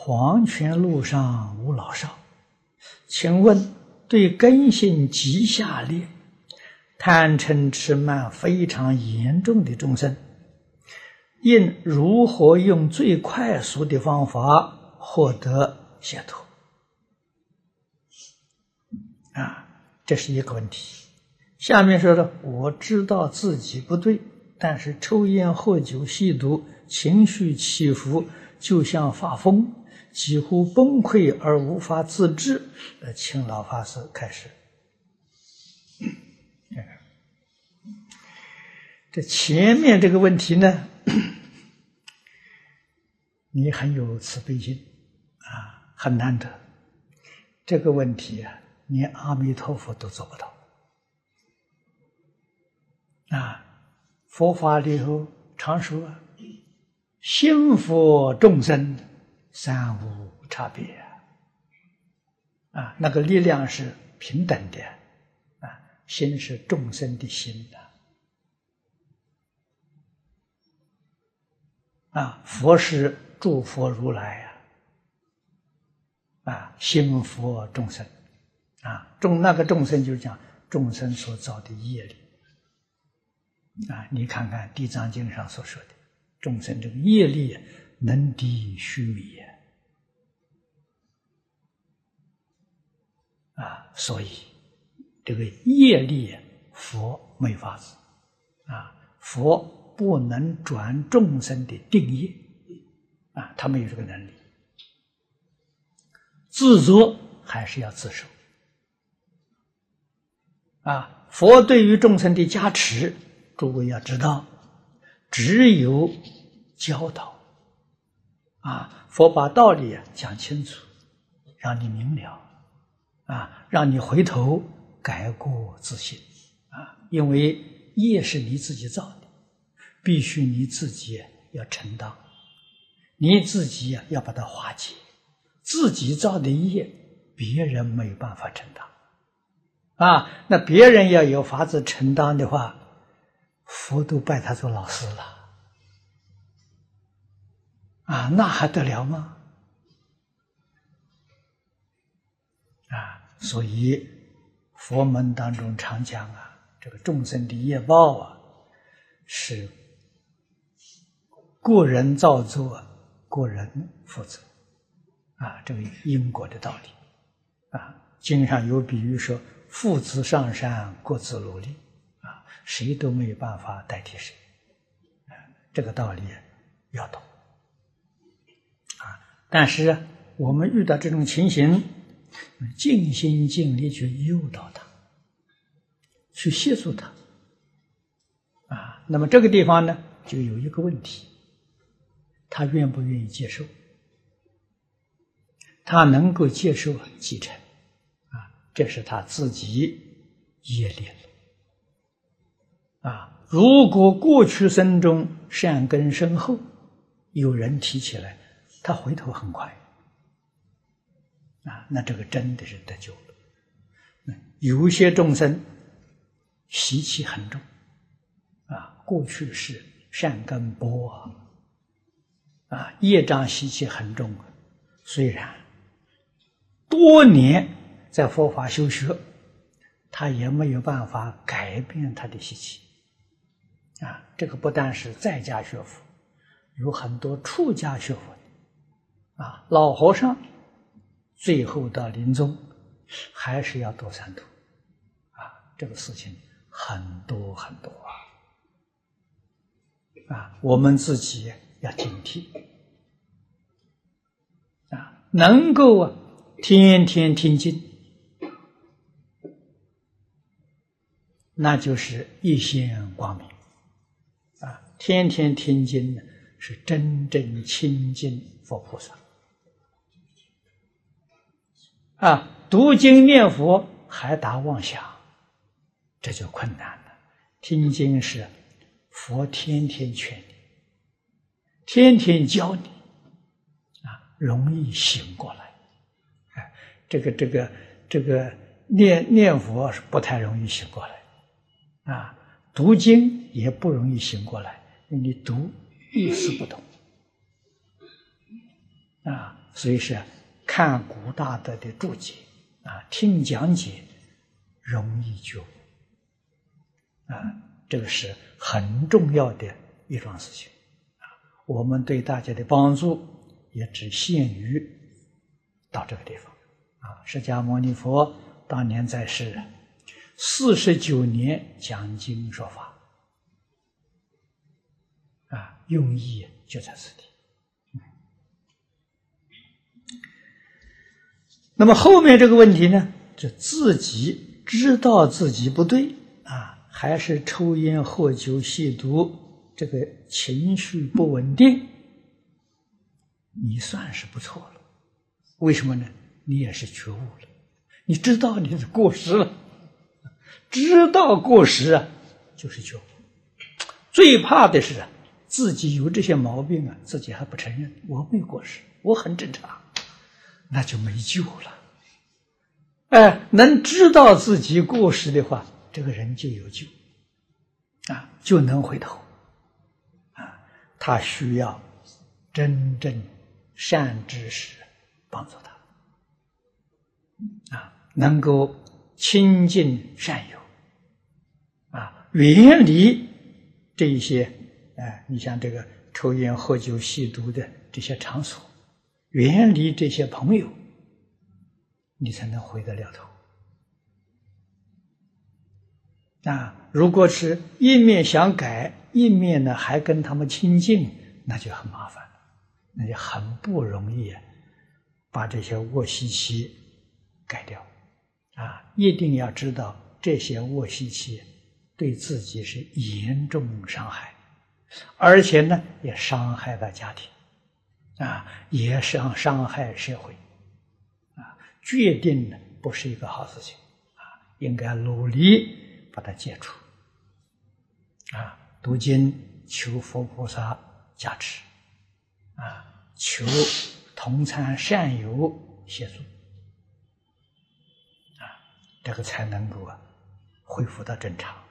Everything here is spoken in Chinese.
黄泉路上无老少，请问对根性极下劣、贪嗔痴慢非常严重的众生，应如何用最快速的方法获得解脱？这是一个问题。下面说的，我知道自己不对，但是抽烟、喝酒、吸毒，情绪起伏，就像发疯，几乎崩溃而无法自制。请老法师开始。这前面这个问题呢，你很有慈悲心很难得。这个问题连阿弥陀佛都做不到佛法里头常说心佛众生三无差别那个力量是平等的心是众生的心佛是诸佛如来心佛众生那个众生就是讲众生所造的业力你看看《地藏经》上所说的众生这个业力能敌须弥所以这个业力佛没法子佛不能转众生的定业他没有这个能力，自作还是要自受佛对于众生的加持，诸位要知道，只有教导佛把道理讲清楚，让你明了让你回头改过自新因为业是你自己造的，必须你自己要承担，你自己要把它化解，自己造的业别人没有办法承担那别人要有法子承担的话，佛都拜他做老师了那还得了吗？所以佛门当中常讲这个众生的业报是个人造作，个人负责这个因果的道理经上有比喻说，父子上山，各自努力谁都没有办法代替谁这个道理要懂但是我们遇到这种情形，尽心尽力去诱导他，去协助他那么这个地方呢，就有一个问题，他愿不愿意接受？他能够接受继承这是他自己业力如果过去生中善根深厚，有人提起来，他回头很快那这个真的是得救了有些众生习气很重过去是善根薄业障习气很重，虽然多年在佛法修学，他也没有办法改变他的习气这个不但是在家学佛，有很多出家学佛的老和尚最后到临终还是要堕三途这个事情很多很多我们自己要警惕能够天天听经，那就是一线光明天天听经呢，是真正亲近佛菩萨读经念佛还打妄想，这就困难了。听经是佛天天劝你，天天教你容易醒过来这个念佛是不太容易醒过来读经也不容易醒过来，因为你读意思不同所以是看古大德的注解听讲解容易觉悟这个是很重要的一桩事情我们对大家的帮助也只限于到这个地方释迦牟尼佛当年在世49年讲经说法用意就在此地。那么后面这个问题呢，就自己知道自己不对还是抽烟喝酒吸毒，这个情绪不稳定，你算是不错了。为什么呢？你也是觉悟了，你知道你是过失了，知道过失就是觉悟。最怕的是自己有这些毛病自己还不承认，我没有过失，我很正常，那就没救了。能知道自己过失的话，这个人就有救就能回头他需要真正善知识帮助他能够亲近善友远离这些你像这个抽烟喝酒吸毒的这些场所，远离这些朋友，你才能回得了头如果是一面想改，一面呢还跟他们亲近，那就很麻烦了，那就很不容易把这些恶习气改掉一定要知道这些恶习气对自己是严重伤害，而且呢也伤害了家庭也伤害社会决定呢不是一个好事情应该努力把它戒除读经求佛菩萨加持求同参善友协助这个才能够恢复到正常